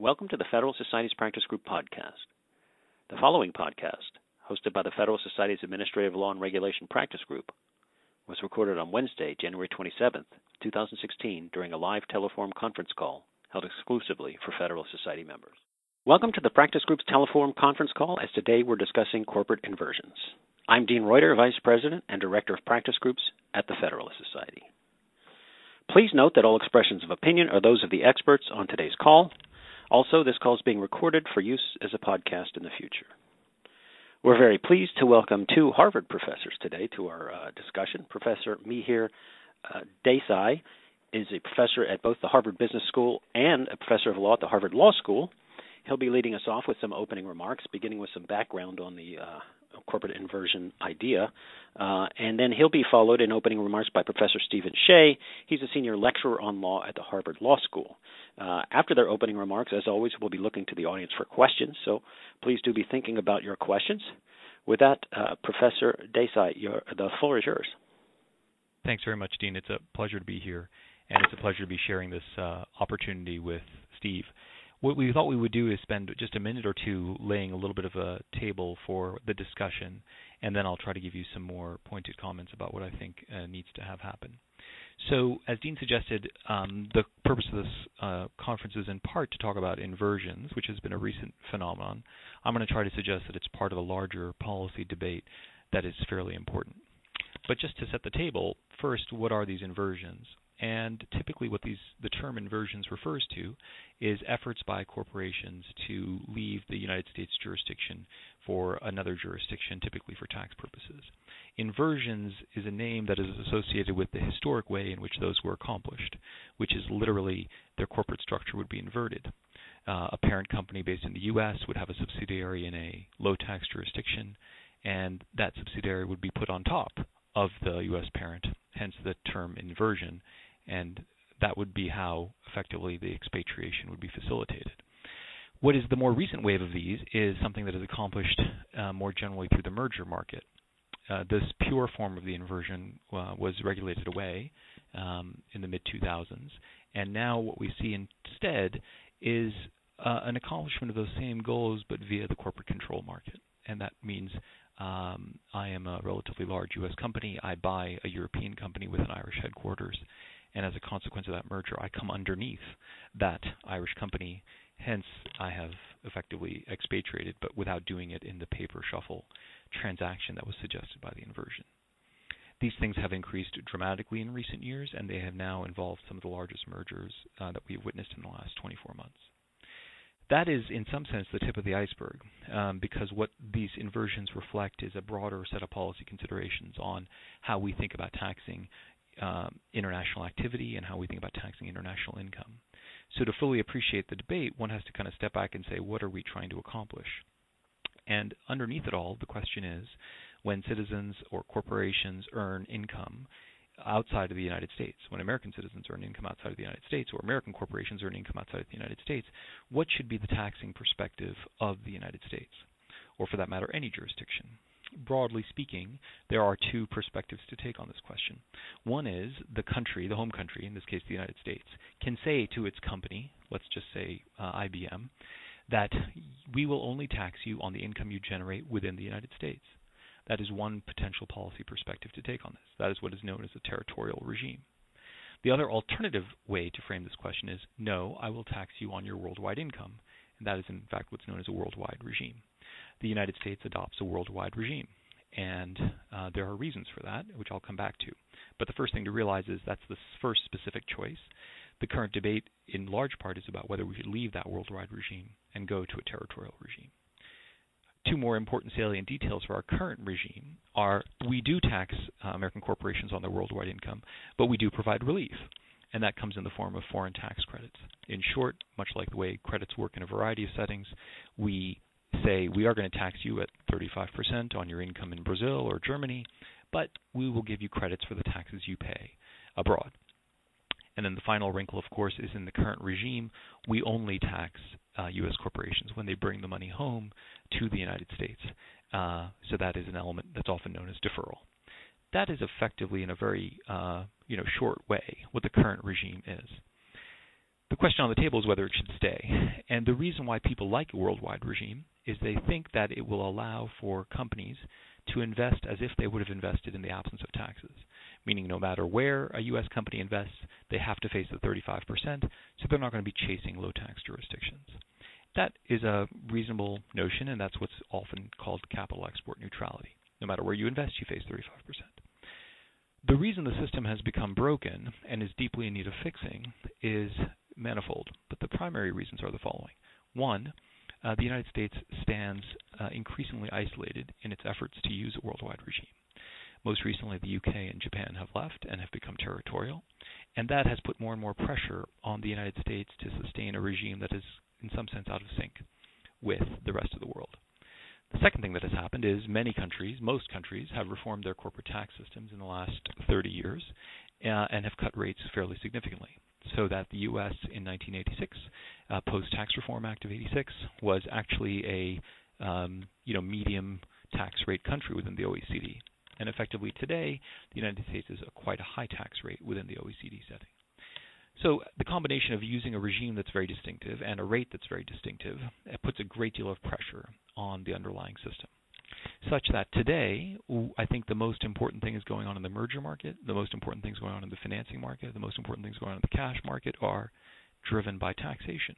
Welcome to the Federal Society's Practice Group podcast. The following podcast, hosted by the Federal Society's Administrative Law and Regulation Practice Group, was recorded on Wednesday, January 27, 2016, during a live Teleforum conference call held exclusively for Federal Society members. Welcome to the Practice Group's Teleforum conference call, as today we're discussing corporate inversions. I'm Dean Reuter, Vice President and Director of Practice Groups at the Federalist Society. Please note that all expressions of opinion are those of the experts on today's call. Also, this call is being recorded for use as a podcast in the future. We're very pleased to welcome two Harvard professors today to our discussion. Professor Mihir Desai is a professor at both the Harvard Business School and a professor of law at the Harvard Law School. He'll be leading us off with some opening remarks, beginning with some background on the corporate inversion idea. And then he'll be followed in opening remarks by Professor Stephen Shea. He's a senior lecturer on law at the Harvard Law School. After their opening remarks, as always, we'll be looking to the audience for questions, so please do be thinking about your questions. With that, Professor Desai, the floor is yours. Thanks very much, Dean. It's a pleasure to be here, and it's a pleasure to be sharing this opportunity with Steve. What we thought we would do is spend just a minute or two laying a little bit of a table for the discussion, and then I'll try to give you some more pointed comments about what I think needs to have happen. So, as Dean suggested, the purpose of this conference is in part to talk about inversions, which has been a recent phenomenon. I'm going to try to suggest that it's part of a larger policy debate that is fairly important. But just to set the table, first, what are these inversions? And typically what the term inversions refers to is efforts by corporations to leave the United States jurisdiction for another jurisdiction, typically for tax purposes. Inversions is a name that is associated with the historic way in which those were accomplished, which is literally their corporate structure would be inverted. A parent company based in the U.S. would have a subsidiary in a low-tax jurisdiction, and that subsidiary would be put on top of the U.S. parent, hence the term inversion, and that would be how effectively the expatriation would be facilitated. What is the more recent wave of these is something that is accomplished more generally through the merger market. This pure form of the inversion was regulated away in the mid-2000s, and now what we see instead is an accomplishment of those same goals but via the corporate control market, and that means I am a relatively large U.S. company. I buy a European company with an Irish headquarters, and as a consequence of that merger, I come underneath that Irish company. Hence, I have effectively expatriated, but without doing it in the paper shuffle transaction that was suggested by the inversion. These things have increased dramatically in recent years, and they have now involved some of the largest mergers that we have witnessed in the last 24 months. That is, in some sense, the tip of the iceberg, because what these inversions reflect is a broader set of policy considerations on how we think about taxing international activity and how we think about taxing international income. So to fully appreciate the debate, one has to kind of step back and say, what are we trying to accomplish? And underneath it all, the question is, when citizens or corporations earn income outside of the United States, when American citizens earn income outside of the United States, or American corporations earn income outside of the United States, what should be the taxing perspective of the United States, or for that matter, any jurisdiction? Broadly speaking, there are two perspectives to take on this question. One is the country, the home country, in this case the United States, can say to its company, let's just say IBM, that we will only tax you on the income you generate within the United States. That is one potential policy perspective to take on this. That is what is known as a territorial regime. The other alternative way to frame this question is, no, I will tax you on your worldwide income, and that is in fact what's known as a worldwide regime. The United States adopts a worldwide regime, and there are reasons for that, which I'll come back to. But the first thing to realize is that's the first specific choice. The current debate, in large part, is about whether we should leave that worldwide regime and go to a territorial regime. Two more important salient details for our current regime are we do tax American corporations on their worldwide income, but we do provide relief, and that comes in the form of foreign tax credits. In short, much like the way credits work in a variety of settings, we say we are going to tax you at 35% on your income in Brazil or Germany, but we will give you credits for the taxes you pay abroad. And then the final wrinkle, of course, is in the current regime, we only tax U.S. corporations when they bring the money home to the United States. So that is an element that's often known as deferral. That is effectively, in a very short way, what the current regime is. The question on the table is whether it should stay. And the reason why people like a worldwide regime is they think that it will allow for companies to invest as if they would have invested in the absence of taxes, meaning no matter where a U.S. company invests, they have to face the 35%, so they're not going to be chasing low-tax jurisdictions. That is a reasonable notion, and that's what's often called capital export neutrality. No matter where you invest, you face 35%. The reason the system has become broken and is deeply in need of fixing is manifold, but the primary reasons are the following. One, the United States stands increasingly isolated in its efforts to use a worldwide regime. Most recently, the UK and Japan have left and have become territorial, and that has put more and more pressure on the United States to sustain a regime that is, in some sense, out of sync with the rest of the world. The second thing that has happened is many countries, most countries, have reformed their corporate tax systems in the last 30 years and have cut rates fairly significantly. So that the U.S. in 1986, post-Tax Reform Act of 86, was actually a medium tax rate country within the OECD. And effectively today, the United States is quite a high tax rate within the OECD setting. So the combination of using a regime that's very distinctive and a rate that's very distinctive puts a great deal of pressure on the underlying system, such that today, I think the most important thing is going on in the merger market, the most important things going on in the financing market, the most important things going on in the cash market are driven by taxation.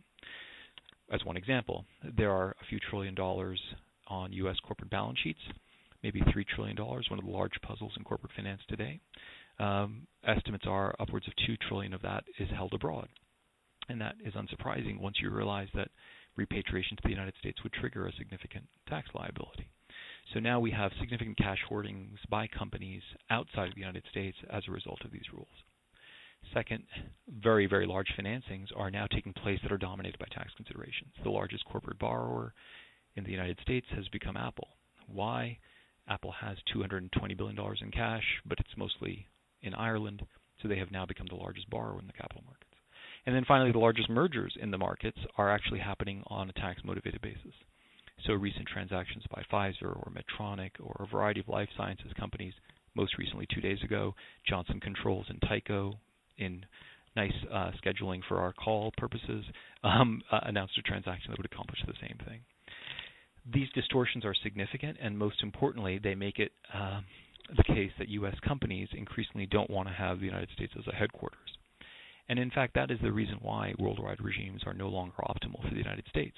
As one example, there are a few $1 trillion on U.S. corporate balance sheets, maybe $3 trillion, one of the large puzzles in corporate finance today. Estimates are upwards of $2 trillion of that is held abroad. And that is unsurprising once you realize that repatriation to the United States would trigger a significant tax liability. So now we have significant cash hoardings by companies outside of the United States as a result of these rules. Second, very, very large financings are now taking place that are dominated by tax considerations. The largest corporate borrower in the United States has become Apple. Why? Apple has $220 billion in cash, but it's mostly in Ireland, so they have now become the largest borrower in the capital markets. And then finally, the largest mergers in the markets are actually happening on a tax-motivated basis. So recent transactions by Pfizer or Medtronic or a variety of life sciences companies, most recently 2 days ago, Johnson Controls and Tyco, in nice scheduling for our call purposes, announced a transaction that would accomplish the same thing. These distortions are significant, and most importantly, they make it the case that U.S. companies increasingly don't want to have the United States as a headquarters. And in fact, that is the reason why worldwide regimes are no longer optimal for the United States.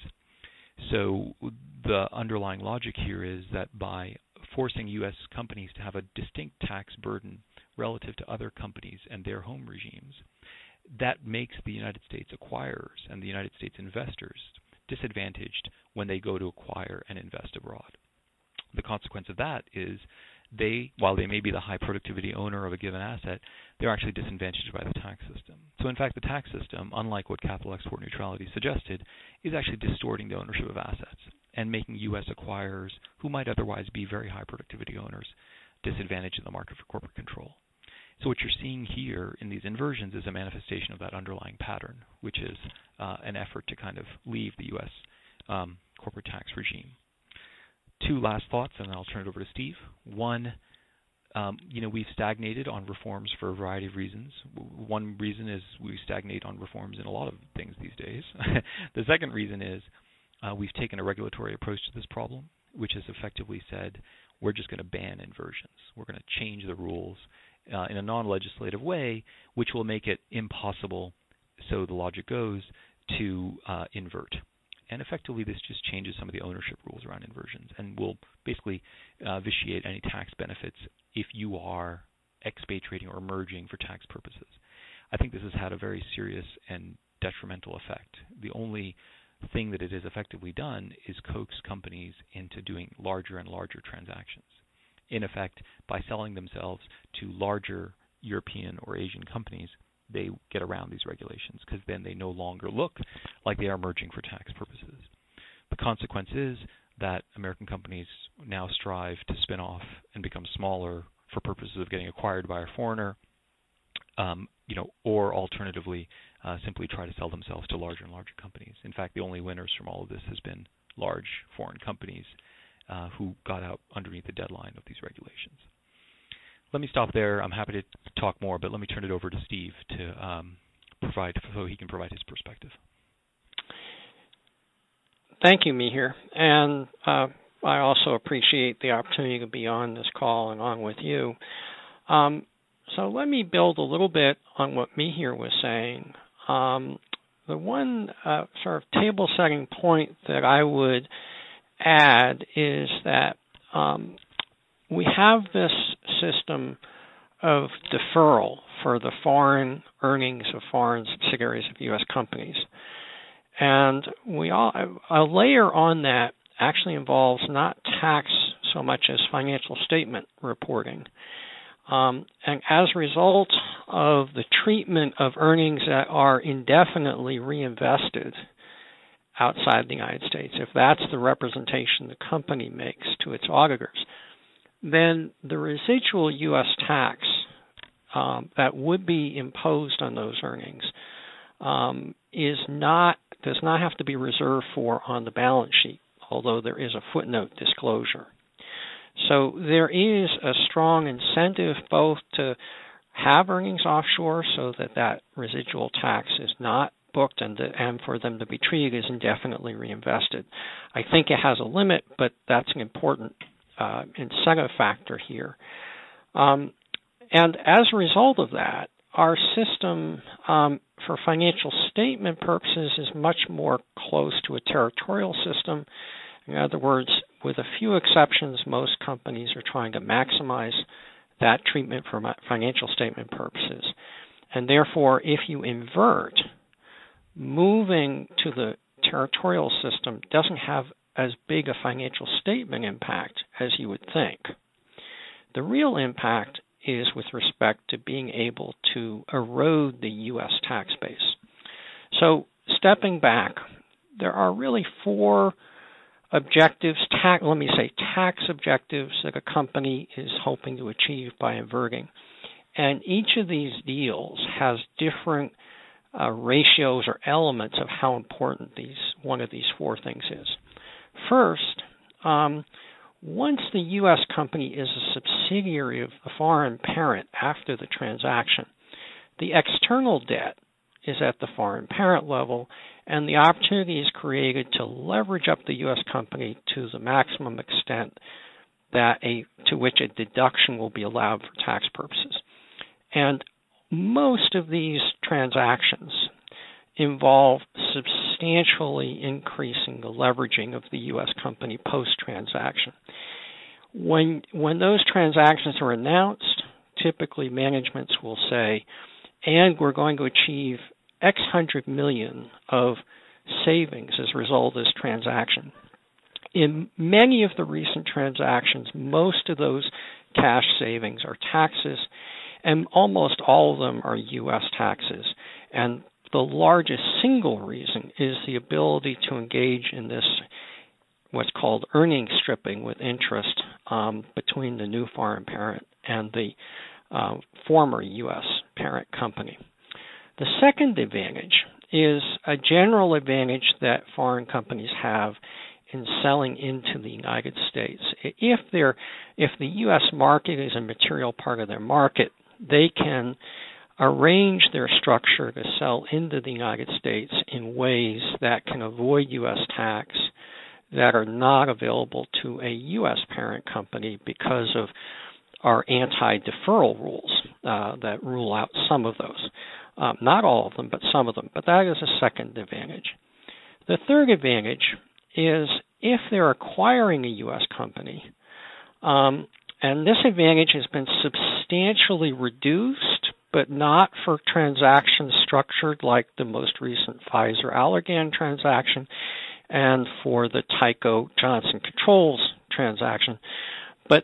So the underlying logic here is that by forcing U.S. companies to have a distinct tax burden relative to other companies and their home regimes, that makes the United States acquirers and the United States investors disadvantaged when they go to acquire and invest abroad. The consequence of that is while they may be the high productivity owner of a given asset, they're actually disadvantaged by the tax system. So in fact, the tax system, unlike what capital export neutrality suggested, is actually distorting the ownership of assets and making U.S. acquirers, who might otherwise be very high productivity owners, disadvantaged in the market for corporate control. So what you're seeing here in these inversions is a manifestation of that underlying pattern, which is an effort to kind of leave the U.S. Corporate tax regime. Two last thoughts, and then I'll turn it over to Steve. One, we've stagnated on reforms for a variety of reasons. One reason is we stagnate on reforms in a lot of things these days. The second reason is we've taken a regulatory approach to this problem, which has effectively said we're just going to ban inversions. We're going to change the rules in a non-legislative way, which will make it impossible, so the logic goes, to invert. And effectively, this just changes some of the ownership rules around inversions and will basically vitiate any tax benefits if you are expatriating or merging for tax purposes. I think this has had a very serious and detrimental effect. The only thing that it has effectively done is coax companies into doing larger and larger transactions. In effect, by selling themselves to larger European or Asian companies, they get around these regulations because then they no longer look like they are merging for tax purposes. The consequence is that American companies now strive to spin off and become smaller for purposes of getting acquired by a foreigner, or alternatively, simply try to sell themselves to larger and larger companies. In fact, the only winners from all of this has been large foreign companies who got out underneath the deadline of these regulations. Let me stop there. I'm happy to talk more, but let me turn it over to Steve to he can provide his perspective. Thank you, Mihir. And I also appreciate the opportunity to be on this call along with you. So let me build a little bit on what Mihir was saying. The one sort of table-setting point that I would add is that we have this system of deferral for the foreign earnings of foreign subsidiaries of U.S. companies. And a layer on that actually involves not tax so much as financial statement reporting. And as a result of the treatment of earnings that are indefinitely reinvested outside the United States, if that's the representation the company makes to its auditors, then the residual U.S. tax that would be imposed on those earnings does not have to be reserved for on the balance sheet, although there is a footnote disclosure. So there is a strong incentive both to have earnings offshore so that residual tax is not booked and for them to be treated as indefinitely reinvested. I think it has a limit, but that's an important incentive factor here. And as a result of that, our system for financial statement purposes is much more close to a territorial system. In other words, with a few exceptions, most companies are trying to maximize that treatment for financial statement purposes. And therefore, if you invert, moving to the territorial system doesn't have as big a financial statement impact as you would think. The real impact is with respect to being able to erode the U.S. tax base. So stepping back, there are really four objectives, tax objectives that a company is hoping to achieve by inverting. And each of these deals has different ratios or elements of how important one of these four things is. First, once the U.S. company is a subsidiary of the foreign parent after the transaction, the external debt is at the foreign parent level, and the opportunity is created to leverage up the U.S. company to the maximum extent to which a deduction will be allowed for tax purposes. And most of these transactions involve substantially increasing the leveraging of the U.S. company post-transaction. When those transactions are announced, typically managements will say, and we're going to achieve X hundred million of savings as a result of this transaction. In many of the recent transactions, most of those cash savings are taxes, and almost all of them are U.S. taxes. And the largest single reason is the ability to engage in this, what's called earnings stripping with interest between the new foreign parent and the former U.S. parent company. The second advantage is a general advantage that foreign companies have in selling into the United States. If the U.S. market is a material part of their market, they can arrange their structure to sell into the United States in ways that can avoid U.S. tax that are not available to a U.S. parent company because of our anti-deferral rules that rule out some of those. Not all of them, but some of them. But that is a second advantage. The third advantage is if they're acquiring a U.S. company, and this advantage has been substantially reduced, but not for transactions structured like the most recent Pfizer-Allergan transaction and for the Tyco Johnson Controls transaction. But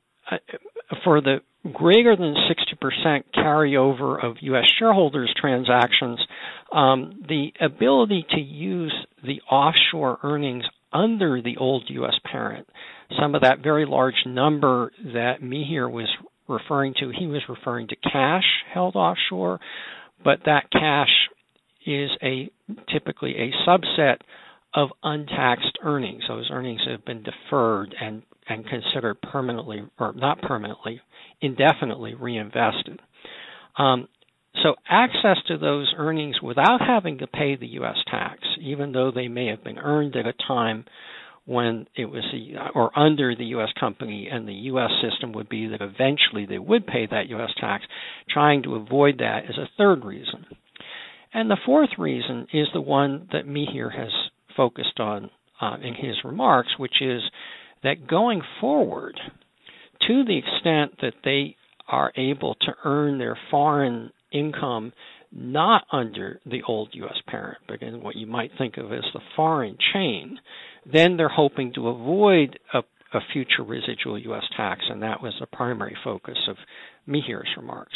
for the greater than 60% carryover of U.S. shareholders transactions, the ability to use the offshore earnings under the old U.S. parent, some of that very large number that Mihir was referring to, he was referring to cash held offshore, but that cash is typically a subset of untaxed earnings. Those earnings have been deferred and considered permanently, or not permanently, indefinitely reinvested. So access to those earnings without having to pay the U.S. tax, even though they may have been earned at a time when it was or under the U.S. company, and the U.S. system would be that eventually they would pay that U.S. tax, trying to avoid that is a third reason. And the fourth reason is the one that Mihir has focused on in his remarks, which is that going forward, to the extent that they are able to earn their foreign income not under the old U.S. parent, but in what you might think of as the foreign chain, then they're hoping to avoid a future residual U.S. tax, and that was the primary focus of Mihir's remarks.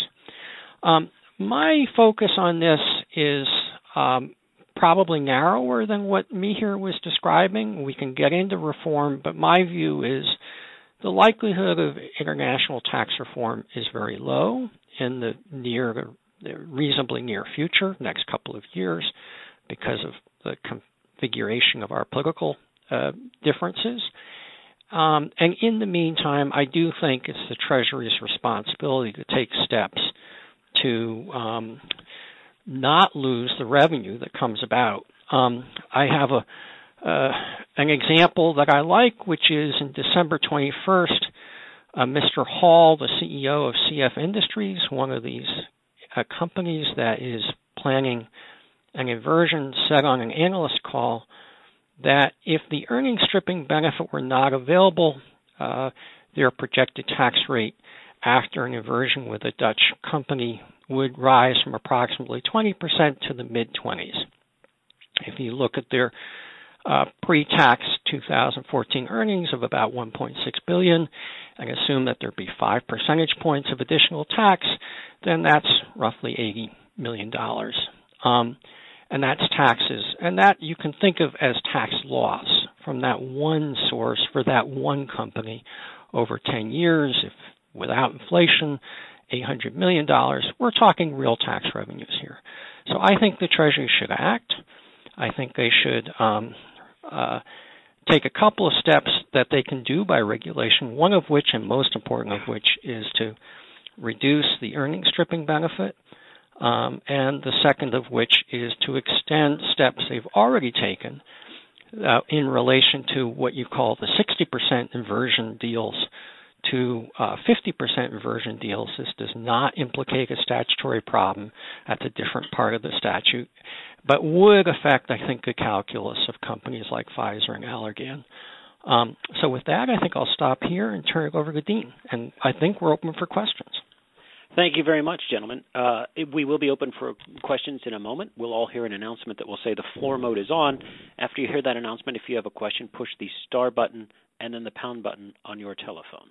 My focus on this is probably narrower than what Mihir was describing. We can get into reform, but my view is the likelihood of international tax reform is very low in the reasonably near future, next couple of years, because of the configuration of our political differences. And in the meantime, I do think it's the Treasury's responsibility to take steps to not lose the revenue that comes about. I have an example that I like, which is in December 21st, Mr. Hall, the CEO of CF Industries, one of these companies that is planning an inversion, said on an analyst call that if the earnings stripping benefit were not available, their projected tax rate after an inversion with a Dutch company would rise from approximately 20% to the mid-20s. If you look at their pre-tax 2014 earnings of about $1.6 billion and assume that there'd be 5 percentage points of additional tax, then that's roughly $80 million. And that's taxes. And that you can think of as tax loss from that one source for that one company over 10 years. If without inflation, $800 million, we're talking real tax revenues here. So I think the Treasury should act. I think they should take a couple of steps that they can do by regulation, one of which, and most important of which, is to reduce the earnings stripping benefit, and the second of which is to extend steps they've already taken in relation to what you call the 60% inversion deals to 50% inversion deals. This does not implicate a statutory problem. That's a different part of the statute, but would affect, I think, the calculus of companies like Pfizer and Allergan. So with that, I think I'll stop here and turn it over to Dean, and I think we're open for questions. Thank you very much, gentlemen. We will be open for questions in a moment. We'll all hear an announcement that will say the floor mode is on. After you hear that announcement, if you have a question, push the star button and then the pound button on your telephone.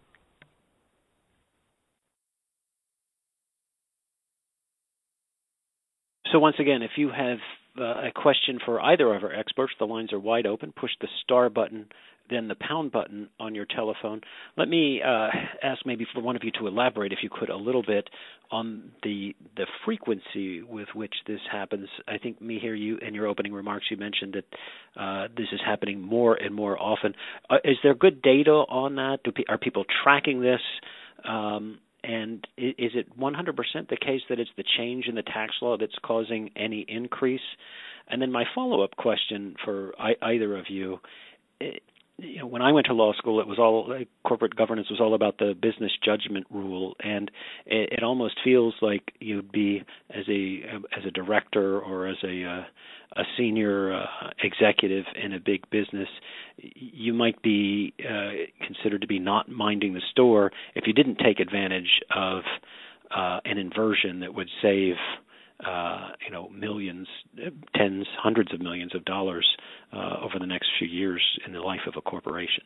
So once again, if you have a question for either of our experts, the lines are wide open. Push the star button, then the pound button on your telephone. Let me ask maybe for one of you to elaborate, if you could, a little bit on the frequency with which this happens. I think, Mihir, you in your opening remarks, you mentioned that this is happening more and more often. Is there good data on that? Are people tracking this? And is it 100% the case that it's the change in the tax law that's causing any increase? And then my follow-up question for either of you, when I went to law school, it was all corporate governance was all about the business judgment rule, and it almost feels like you'd be as a director or as a senior executive in a big business, you might be considered to be not minding the store if you didn't take advantage of an inversion that would save millions, tens, hundreds of millions of dollars over the next few years in the life of a corporation.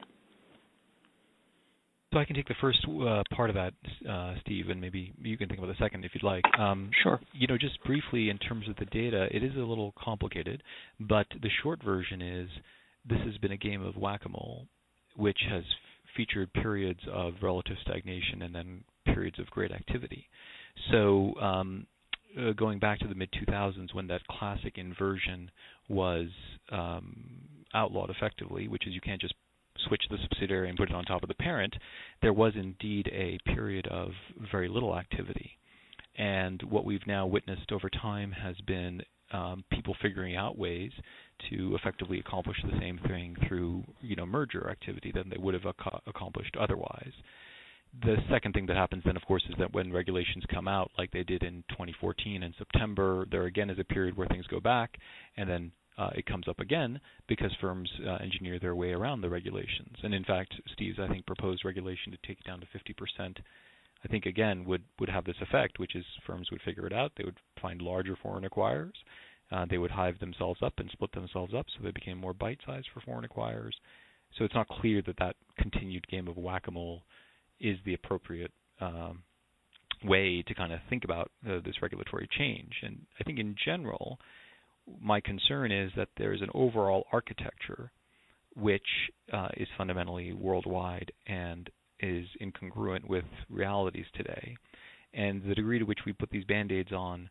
So I can take the first part of that, Steve, and maybe you can think about the second if you'd like. Sure. Just briefly in terms of the data, it is a little complicated, but the short version is this has been a game of whack-a-mole, which has featured periods of relative stagnation and then periods of great activity. So going back to the mid-2000s when that classic inversion was outlawed effectively, which is you can't just switch the subsidiary and put it on top of the parent, there was indeed a period of very little activity. And what we've now witnessed over time has been people figuring out ways to effectively accomplish the same thing through, merger activity than they would have accomplished otherwise. The second thing that happens then, of course, is that when regulations come out, like they did in 2014 in September, there again is a period where things go back, and then it comes up again because firms engineer their way around the regulations. And in fact, Steve's, I think, proposed regulation to take it down to 50%, I think, again, would have this effect, which is firms would figure it out. They would find larger foreign acquirers. They would hive themselves up and split themselves up so they became more bite-sized for foreign acquirers. So it's not clear that continued game of whack-a-mole is the appropriate way to kind of think about this regulatory change. And I think in general, my concern is that there is an overall architecture which is fundamentally worldwide and is incongruent with realities today. And the degree to which we put these Band-Aids on,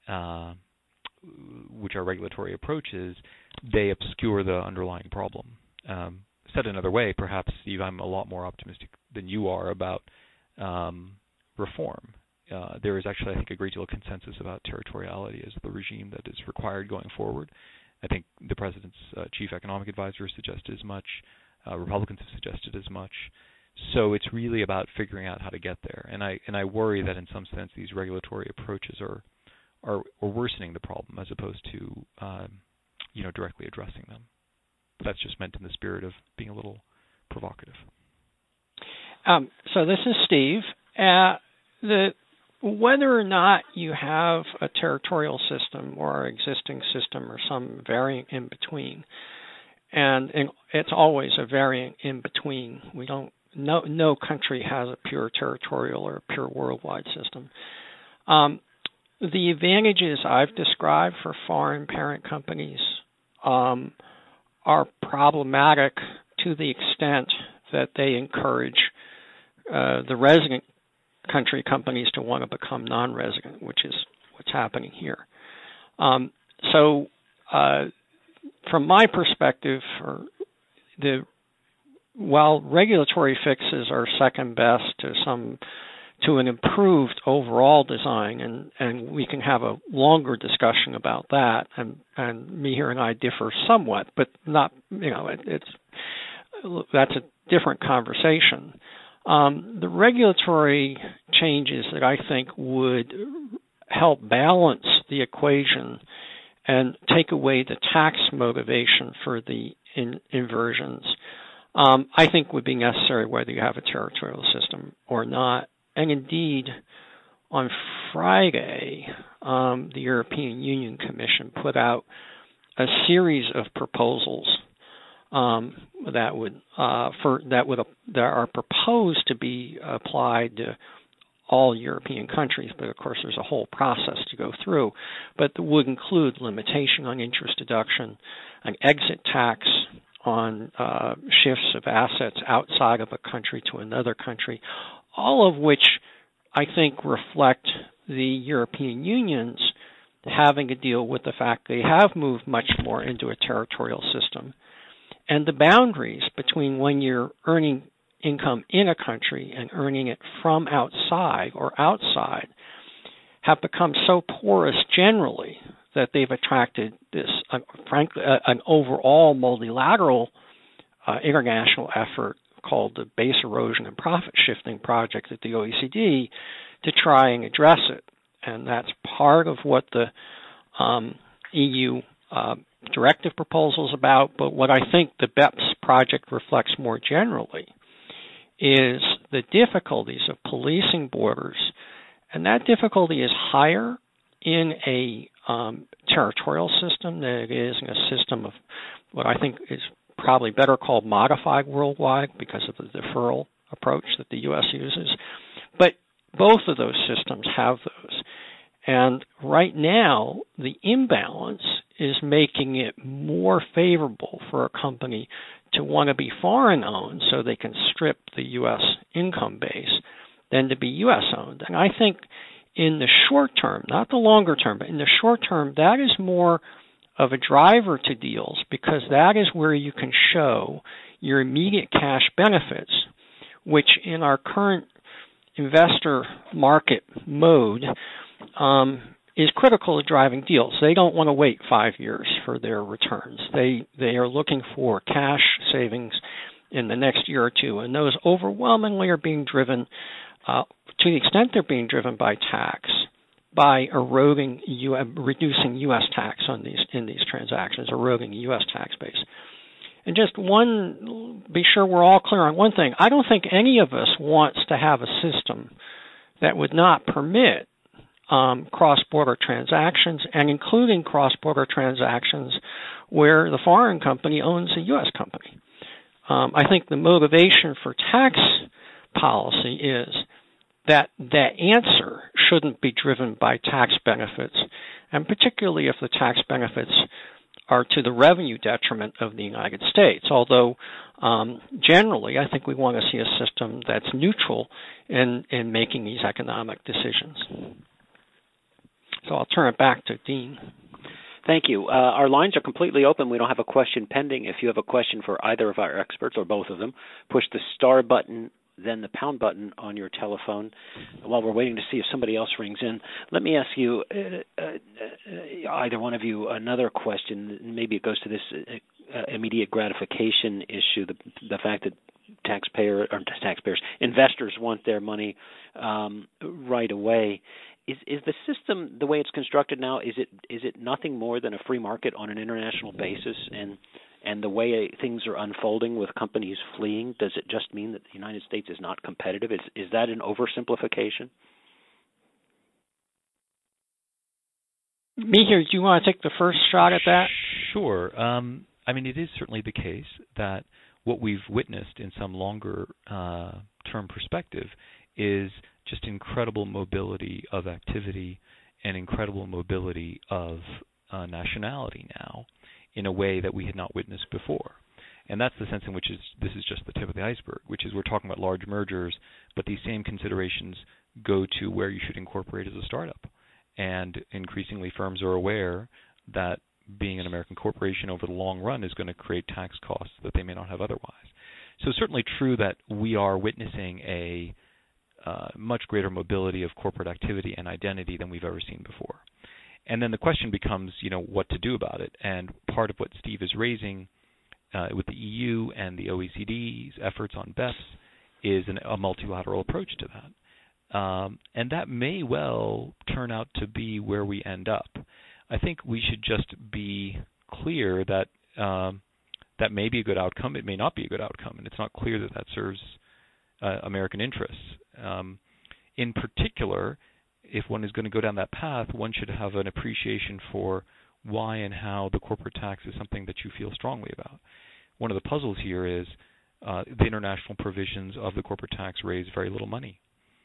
which are regulatory approaches, they obscure the underlying problem. Said another way, perhaps, Steve, I'm a lot more optimistic than you are about reform. There is actually, I think, a great deal of consensus about territoriality as the regime that is required going forward. I think the President's chief economic advisor has suggested as much. Republicans have suggested as much. So it's really about figuring out how to get there. And I worry that in some sense these regulatory approaches are worsening the problem as opposed to directly addressing them. But that's just meant in the spirit of being a little provocative. So this is Steve. Whether or not you have a territorial system or an existing system or some variant in between, and it's always a variant in between. No country has a pure territorial or a pure worldwide system. The advantages I've described for foreign parent companies are problematic to the extent that they encourage the resident country companies to want to become non-resident, which is what's happening here. So from my perspective, while regulatory fixes are second best to an improved overall design, and we can have a longer discussion about that, and me here and I differ somewhat, but not, that's a different conversation. The regulatory changes that I think would help balance the equation and take away the tax motivation for the inversions, I think would be necessary whether you have a territorial system or not. And indeed, on Friday, the European Union Commission put out a series of proposals that are proposed to be applied to all European countries, but of course there's a whole process to go through. But that would include limitation on interest deduction, an exit tax on shifts of assets outside of a country to another country, all of which I think reflect the European Union's having to deal with the fact they have moved much more into a territorial system. And the boundaries between when you're earning income in a country and earning it from outside have become so porous generally that they've attracted this, frankly, an overall multilateral international effort called the Base Erosion and Profit Shifting Project at the OECD to try and address it. And that's part of what the EU directive proposal is about. But what I think the BEPS project reflects more generally is the difficulties of policing borders. And that difficulty is higher in a territorial system than it is in a system of what I think is probably better called modified worldwide because of the deferral approach that the U.S. uses. But both of those systems have those. And right now, the imbalance is making it more favorable for a company to want to be foreign-owned so they can strip the U.S. income base than to be U.S.-owned. And I think in the short term, not the longer term, but in the short term, that is more of a driver to deals because that is where you can show your immediate cash benefits, which in our current investor market mode is critical to driving deals. They don't want to wait 5 years for their returns. They are looking for cash savings in the next year or two, and those overwhelmingly are being driven, to the extent they're being driven by tax, by reducing U.S. tax in these transactions, eroding U.S. tax base. And just be sure we're all clear on one thing. I don't think any of us wants to have a system that would not permit cross-border transactions, and including cross-border transactions where the foreign company owns a U.S. company. I think the motivation for tax policy is that answer shouldn't be driven by tax benefits, and particularly if the tax benefits are to the revenue detriment of the United States, although generally I think we want to see a system that's neutral in making these economic decisions. So I'll turn it back to Dean. Thank you. Our lines are completely open. We don't have a question pending. If you have a question for either of our experts or both of them, push the star button, then the pound button on your telephone. While we're waiting to see if somebody else rings in, let me ask you, either one of you, another question. Maybe it goes to this immediate gratification issue, the fact that investors want their money right away. Is the system, the way it's constructed now, is it nothing more than a free market on an international basis? And the way things are unfolding with companies fleeing, does it just mean that the United States is not competitive? Is that an oversimplification? Mihir, do you want to take the first shot at that? Sure. I mean, it is certainly the case that what we've witnessed in some longer term perspective is just incredible mobility of activity and incredible mobility of nationality now in a way that we had not witnessed before. And that's the sense in which this is just the tip of the iceberg, which is we're talking about large mergers, but these same considerations go to where you should incorporate as a startup. And increasingly firms are aware that being an American corporation over the long run is going to create tax costs that they may not have otherwise. So it's certainly true that we are witnessing a much greater mobility of corporate activity and identity than we've ever seen before. And then the question becomes, what to do about it. And part of what Steve is raising with the EU and the OECD's efforts on BEPS is a multilateral approach to that. And that may well turn out to be where we end up. I think we should just be clear that that may be a good outcome. It may not be a good outcome. And it's not clear that that serves American interests. In particular, if one is going to go down that path, one should have an appreciation for why and how the corporate tax is something that you feel strongly about. One of the puzzles here is the international provisions of the corporate tax raise very little money.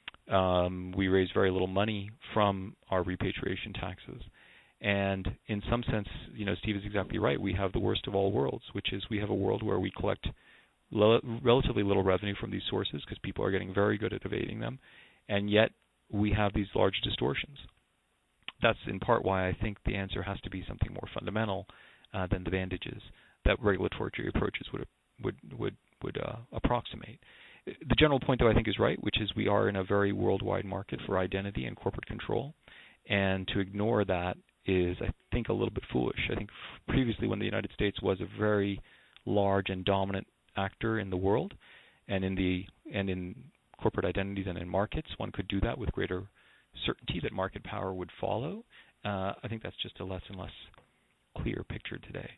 We raise very little money from our repatriation taxes. And in some sense, Steve is exactly right. We have the worst of all worlds, which is we have a world where we collect relatively little revenue from these sources because people are getting very good at evading them, and yet we have these large distortions. That's in part why I think the answer has to be something more fundamental than the bandages that regulatory approaches would approximate. The general point, though, I think is right, which is we are in a very worldwide market for identity and corporate control, and to ignore that is, I think, a little bit foolish. I think previously when the United States was a very large and dominant actor in the world, and in corporate identities and in markets, one could do that with greater certainty that market power would follow. I think that's just a less and less clear picture today.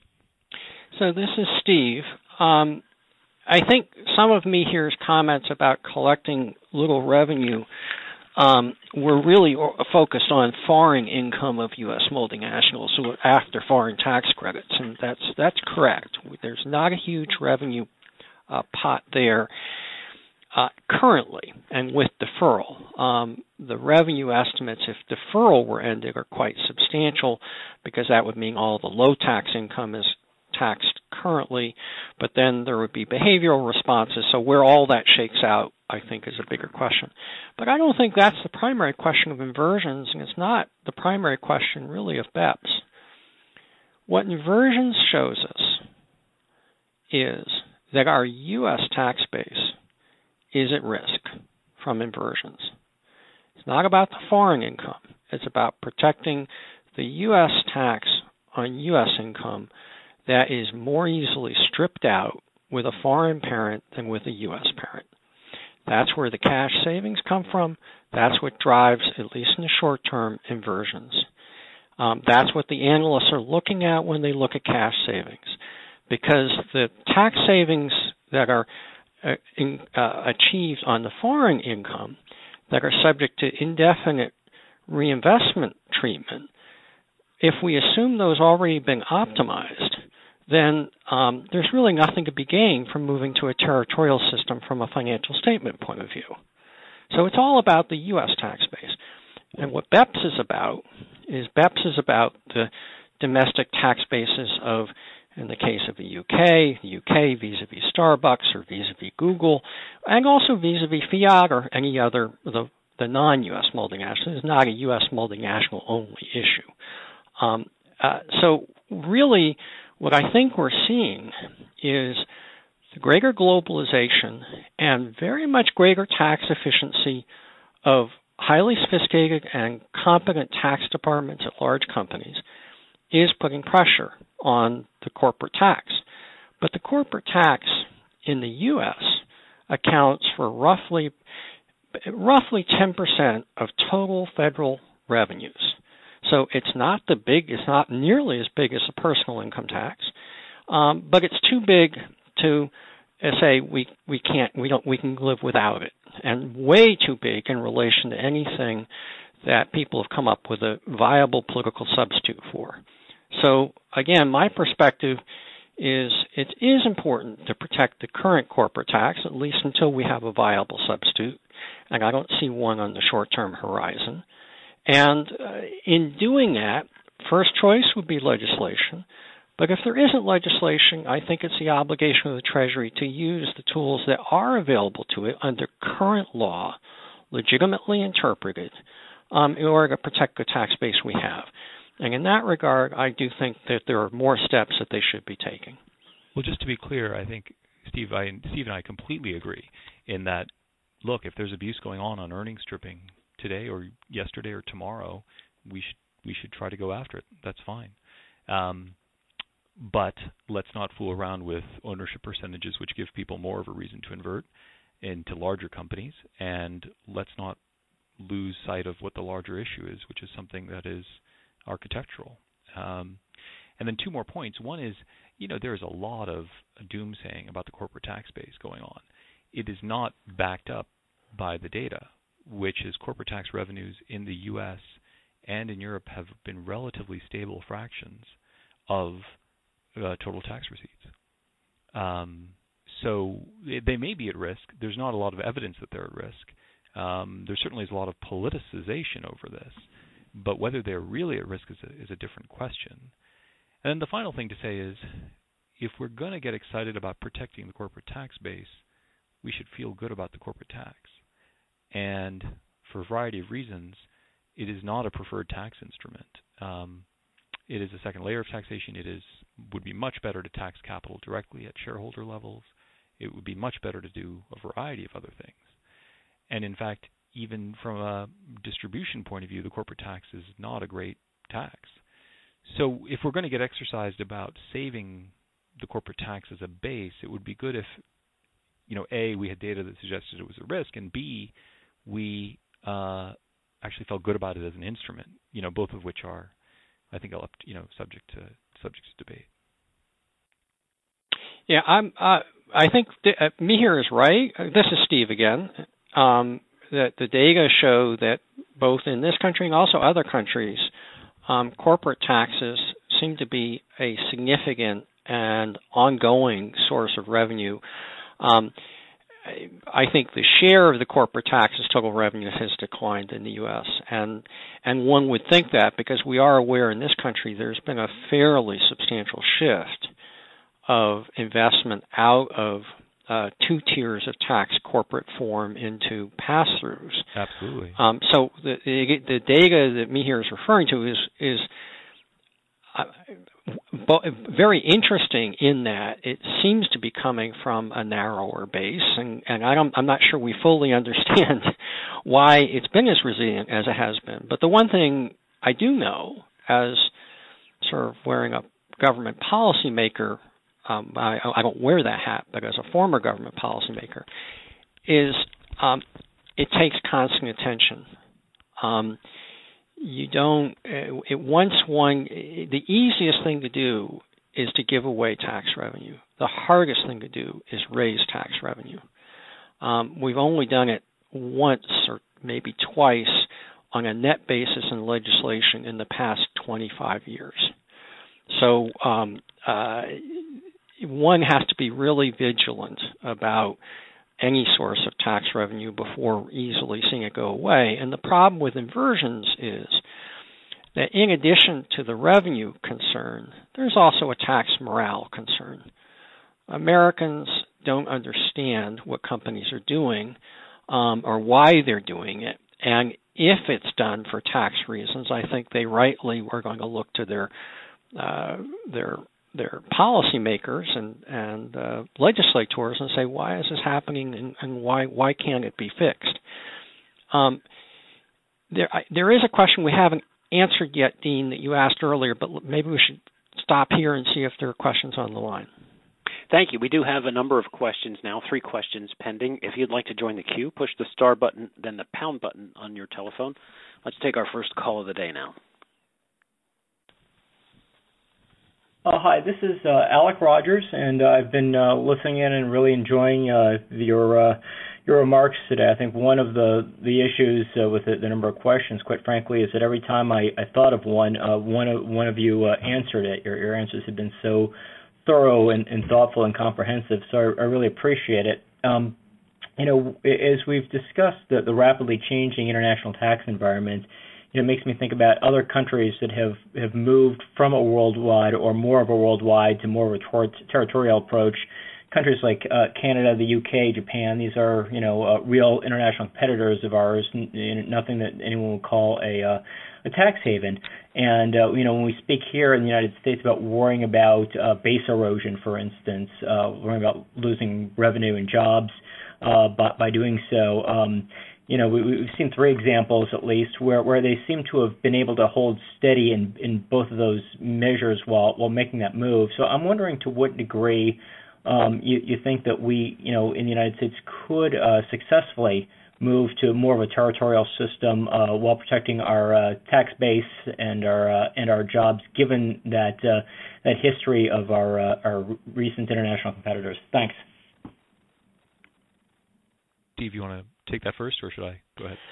So this is Steve. I think some of Mihir's comments about collecting little revenue were really focused on foreign income of U.S. multinationals who are after foreign tax credits, and that's correct. There's not a huge revenue pot there currently, and with deferral. The revenue estimates, if deferral were ended, are quite substantial because that would mean all the low tax income is taxed currently, but then there would be behavioral responses. So where all that shakes out, I think, is a bigger question. But I don't think that's the primary question of inversions, and it's not the primary question really of BEPS. What inversions shows us is that our U.S. tax base is at risk from inversions. It's not about the foreign income. It's about protecting the U.S. tax on U.S. income that is more easily stripped out with a foreign parent than with a U.S. parent. That's where the cash savings come from. That's what drives, at least in the short term, inversions. That's what the analysts are looking at when they look at cash savings, because the tax savings that are achieved on the foreign income that are subject to indefinite reinvestment treatment, if we assume those already been optimized, then there's really nothing to be gained from moving to a territorial system from a financial statement point of view. So it's all about the U.S. tax base. And what BEPS is about the domestic tax bases of, in the case of the UK vis-a-vis Starbucks or vis-a-vis Google, and also vis-a-vis Fiat or any other, the non-U.S. multinational. It's not a U.S. multinational only issue. So really, what I think we're seeing is the greater globalization and very much greater tax efficiency of highly sophisticated and competent tax departments at large companies is putting pressure on the corporate tax. But the corporate tax in the U.S. accounts for roughly 10% of total federal revenues. So it's not nearly as big as the personal income tax, but it's too big to say we can live without it, and way too big in relation to anything that people have come up with a viable political substitute for. So again, my perspective is it is important to protect the current corporate tax, at least until we have a viable substitute, and I don't see one on the short-term horizon. And in doing that, first choice would be legislation. But if there isn't legislation, I think it's the obligation of the Treasury to use the tools that are available to it under current law, legitimately interpreted, in order to protect the tax base we have. And in that regard, I do think that there are more steps that they should be taking. Well, just to be clear, I think Steve and I completely agree in that, look, if there's abuse going on earnings stripping today or yesterday or tomorrow, we should try to go after it. That's fine. But let's not fool around with ownership percentages, which give people more of a reason to invert into larger companies. And let's not lose sight of what the larger issue is, which is something that is architectural. And then two more points. One is, there's a lot of doomsaying about the corporate tax base going on. It is not backed up by the data, which is corporate tax revenues in the U.S. and in Europe have been relatively stable fractions of total tax receipts. So they may be at risk. There's not a lot of evidence that they're at risk. There certainly is a lot of politicization over this, but whether they're really at risk is a different question. And then the final thing to say is, if we're going to get excited about protecting the corporate tax base, we should feel good about the corporate tax. And for a variety of reasons, it is not a preferred tax instrument. It is a second layer of taxation. Would be much better to tax capital directly at shareholder levels. It would be much better to do a variety of other things. And in fact, even from a distribution point of view, the corporate tax is not a great tax. So if we're going to get exercised about saving the corporate tax as a base, it would be good if, A, we had data that suggested it was a risk, and B, we actually felt good about it as an instrument, both of which are, I think, subject to debate. Yeah, I think Mihir is right. This is Steve again. That the data show that both in this country and also other countries, corporate taxes seem to be a significant and ongoing source of revenue. I think the share of the corporate taxes total revenue has declined in the U.S. and one would think that because we are aware in this country there's been a fairly substantial shift of investment out of two tiers of tax, corporate form into pass-throughs. Absolutely. So the data that Mihir is referring to is very interesting in that it seems to be coming from a narrower base, and I'm not sure we fully understand why it's been as resilient as it has been. But the one thing I do know, as sort of wearing a government policymaker, I don't wear that hat, but as a former government policymaker, is it takes constant attention. The easiest thing to do is to give away tax revenue. The hardest thing to do is raise tax revenue. We've only done it once or maybe twice on a net basis in legislation in the past 25 years. So one has to be really vigilant about any source of tax revenue before easily seeing it go away. And the problem with inversions is that in addition to the revenue concern, there's also a tax morale concern. Americans don't understand what companies are doing or why they're doing it. And if it's done for tax reasons, I think they rightly are going to look to their policymakers and legislators and say, why is this happening and why can't it be fixed? There is a question we haven't answered yet, Dean, that you asked earlier, but maybe we should stop here and see if there are questions on the line. Thank you. We do have a number of questions now, 3 questions pending. If you'd like to join the queue, push the star button, then the pound button on your telephone. Let's take our first call of the day now. Hi, this is Alec Rogers, and I've been listening in and really enjoying your remarks today. I think one of the issues with the number of questions, quite frankly, is that every time I thought of one of you answered it. Your answers have been so thorough and thoughtful and comprehensive, so I really appreciate it. As we've discussed the rapidly changing international tax environment, it makes me think about other countries that have moved from a worldwide or more of a worldwide to more of a territorial approach. Countries like Canada, the UK, Japan, these are real international competitors of ours, nothing that anyone would call a tax haven. And when we speak here in the United States about worrying about base erosion, for instance, worrying about losing revenue and jobs by doing so, we've seen 3 examples at least where they seem to have been able to hold steady in both of those measures while making that move. So I'm wondering to what degree you think that we, in the United States, could successfully move to more of a territorial system while protecting our tax base and our jobs, given that history of our recent international competitors. Thanks. Steve, you want to take that first, or should I go ahead?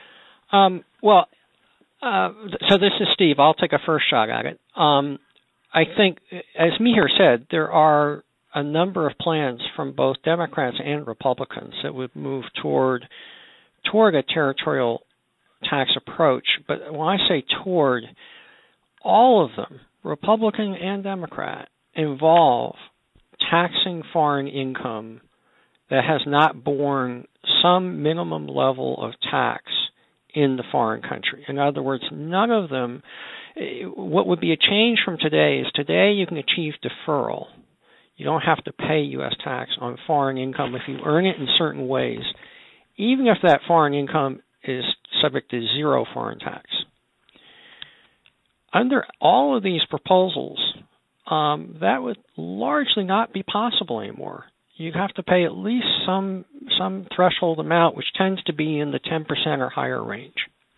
So this is Steve. I'll take a first shot at it. I think, as Mihir said, there are a number of plans from both Democrats and Republicans that would move toward a territorial tax approach. But when I say toward, all of them, Republican and Democrat, involve taxing foreign income that has not borne some minimum level of tax in the foreign country. In other words, none of them, what would be a change from today is today you can achieve deferral. You don't have to pay U.S. tax on foreign income if you earn it in certain ways, even if that foreign income is subject to 0 foreign tax. Under all of these proposals, that would largely not be possible anymore. You have to pay at least some threshold amount, which tends to be in the 10% or higher range.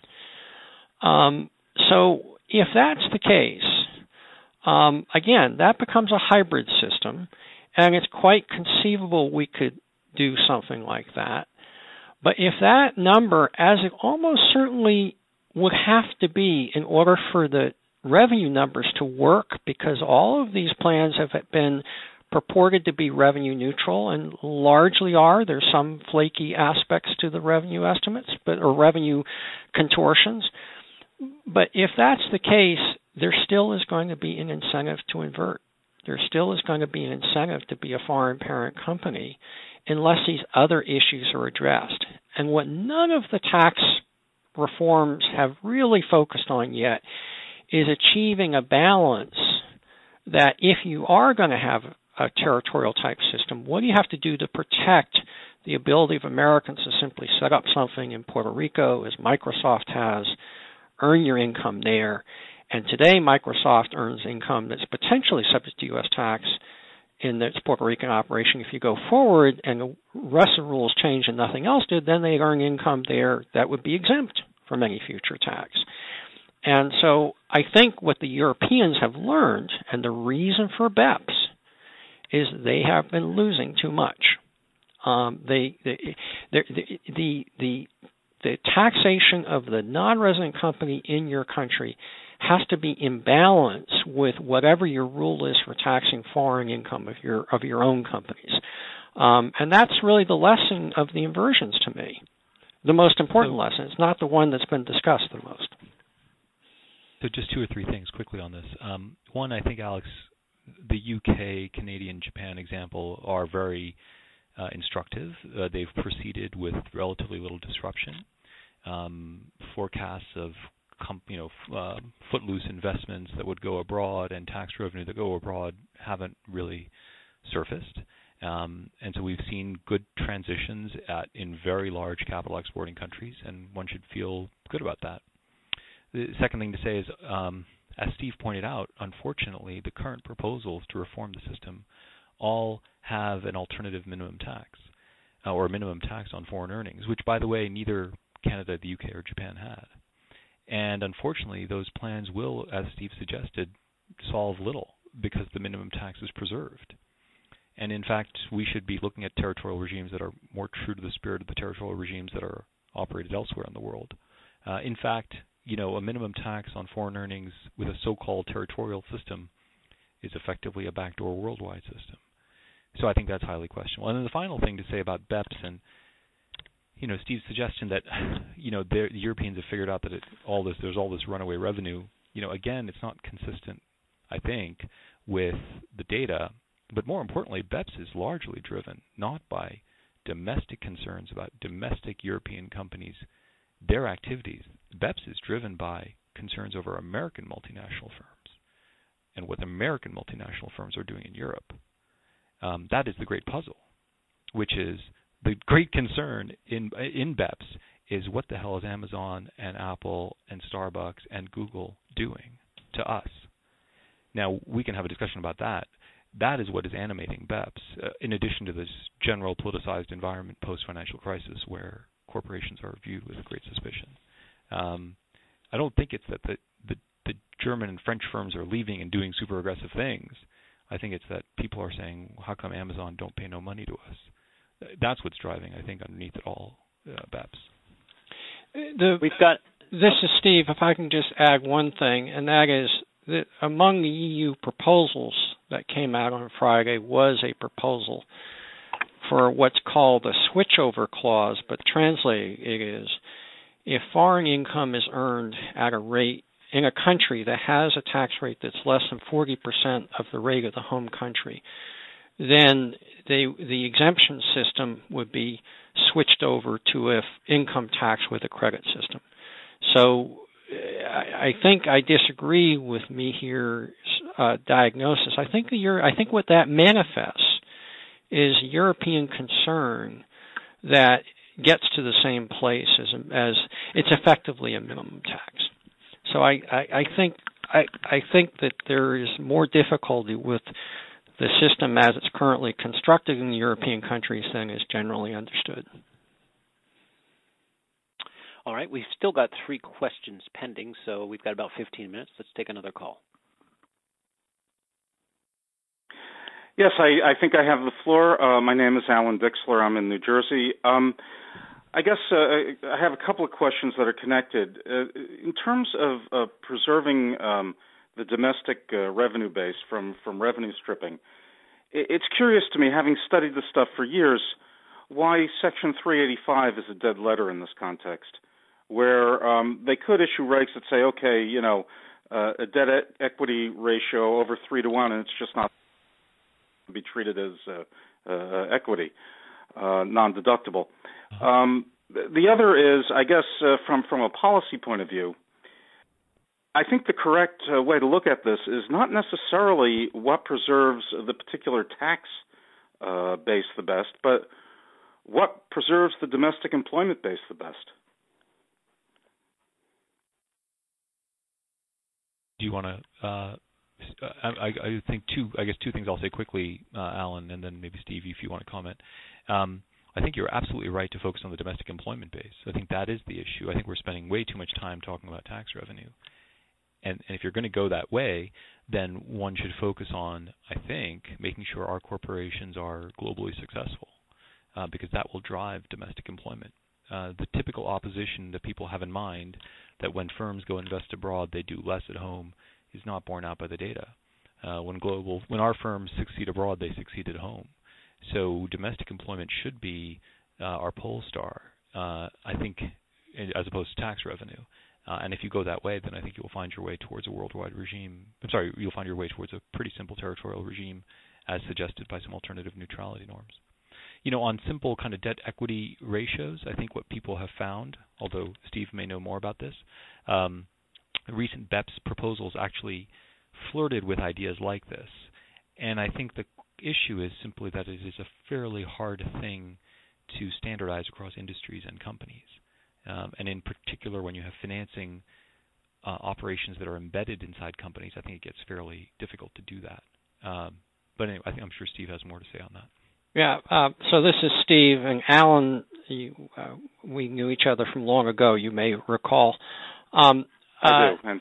So if that's the case, again, that becomes a hybrid system, and it's quite conceivable we could do something like that. But if that number, as it almost certainly would have to be in order for the revenue numbers to work, because all of these plans have been purported to be revenue neutral and largely are. There's some flaky aspects to the revenue estimates, or revenue contortions. But if that's the case, there still is going to be an incentive to invert. There still is going to be an incentive to be a foreign parent company unless these other issues are addressed. And what none of the tax reforms have really focused on yet is achieving a balance that if you are going to have a territorial type system, what do you have to do to protect the ability of Americans to simply set up something in Puerto Rico, as Microsoft has, earn your income there? And today, Microsoft earns income that's potentially subject to U.S. tax in its Puerto Rican operation. If you go forward and the rest of the rules change and nothing else did, then they earn income there that would be exempt from any future tax. And so I think what the Europeans have learned, and the reason for BEPS, is they have been losing too much. The taxation of the non-resident company in your country has to be in balance with whatever your rule is for taxing foreign income of your own companies. And that's really the lesson of the inversions to me. The most important lesson. It's not the one that's been discussed the most. So just two or three things quickly on this. One, I think, Alex, the UK, Canadian, Japan example are very instructive. They've proceeded with relatively little disruption. Forecasts of footloose investments that would go abroad and tax revenue that go abroad haven't really surfaced. And so we've seen good transitions in very large capital exporting countries, and one should feel good about that. The second thing to say is, as Steve pointed out, unfortunately, the current proposals to reform the system all have an alternative minimum tax, or a minimum tax on foreign earnings, which, by the way, neither Canada, the UK, or Japan had. And unfortunately, those plans will, as Steve suggested, solve little because the minimum tax is preserved. And in fact, we should be looking at territorial regimes that are more true to the spirit of the territorial regimes that are operated elsewhere in the world. In fact, a minimum tax on foreign earnings with a so-called territorial system is effectively a backdoor worldwide system. So I think that's highly questionable. And then the final thing to say about BEPS and Steve's suggestion that the Europeans have figured out that there's all this runaway revenue. Again, it's not consistent, I think, with the data. But more importantly, BEPS is largely driven not by domestic concerns about domestic European companies, their activities. BEPS is driven by concerns over American multinational firms and what American multinational firms are doing in Europe. That is the great puzzle, which is the great concern in BEPS is what the hell is Amazon and Apple and Starbucks and Google doing to us? Now, we can have a discussion about that. That is what is animating BEPS, in addition to this general politicized environment post-financial crisis where corporations are viewed with great suspicion. I don't think it's that the German and French firms are leaving and doing super aggressive things. I think it's that people are saying, how come Amazon don't pay no money to us? That's what's driving, I think, underneath it all, BEPS. This is Steve. If I can just add one thing, and that is that among the EU proposals that came out on Friday was a proposal for what's called a switchover clause, but translated it is, if foreign income is earned at a rate in a country that has a tax rate that's less than 40% of the rate of the home country, then the exemption system would be switched over to an income tax with a credit system. So I think I disagree with Mihir's diagnosis. I think what that manifests is European concern that gets to the same place as it's effectively a minimum tax. So I think that there is more difficulty with the system as it's currently constructed in the European countries than is generally understood. All right, we've still got 3 questions pending, so we've got about 15 minutes. Let's take another call. Yes, I think I have the floor. My name is Alan Dixler. I'm in New Jersey. I guess I have a couple of questions that are connected. In terms of preserving the domestic revenue base from revenue stripping, it's curious to me, having studied this stuff for years, why Section 385 is a dead letter in this context, where they could issue regs that say, okay, a debt equity ratio over 3-to-1, and it's just not to be treated as equity, non-deductible. The other is, I guess, from a policy point of view, I think the correct way to look at this is not necessarily what preserves the particular tax base the best, but what preserves the domestic employment base the best. Do you want to? I think two things I'll say quickly, Alan, and then maybe Steve, if you want to comment. I think you're absolutely right to focus on the domestic employment base. I think that is the issue. I think we're spending way too much time talking about tax revenue. And if you're going to go that way, then one should focus on, I think, making sure our corporations are globally successful, because that will drive domestic employment. The typical opposition that people have in mind, that when firms go invest abroad, they do less at home, is not borne out by the data. When our firms succeed abroad, they succeed at home. So domestic employment should be our pole star, I think, as opposed to tax revenue. And if you go that way, then I think you'll find your way towards a worldwide regime. You'll find your way towards a pretty simple territorial regime, as suggested by some alternative neutrality norms. On simple kind of debt equity ratios, I think what people have found, although Steve may know more about this, recent BEPS proposals actually flirted with ideas like this. And I think the issue is simply that it is a fairly hard thing to standardize across industries and companies. And in particular, when you have financing operations that are embedded inside companies, I think it gets fairly difficult to do that. But anyway, I'm sure Steve has more to say on that. Yeah, so this is Steve, and Alan, we knew each other from long ago, you may recall. I do.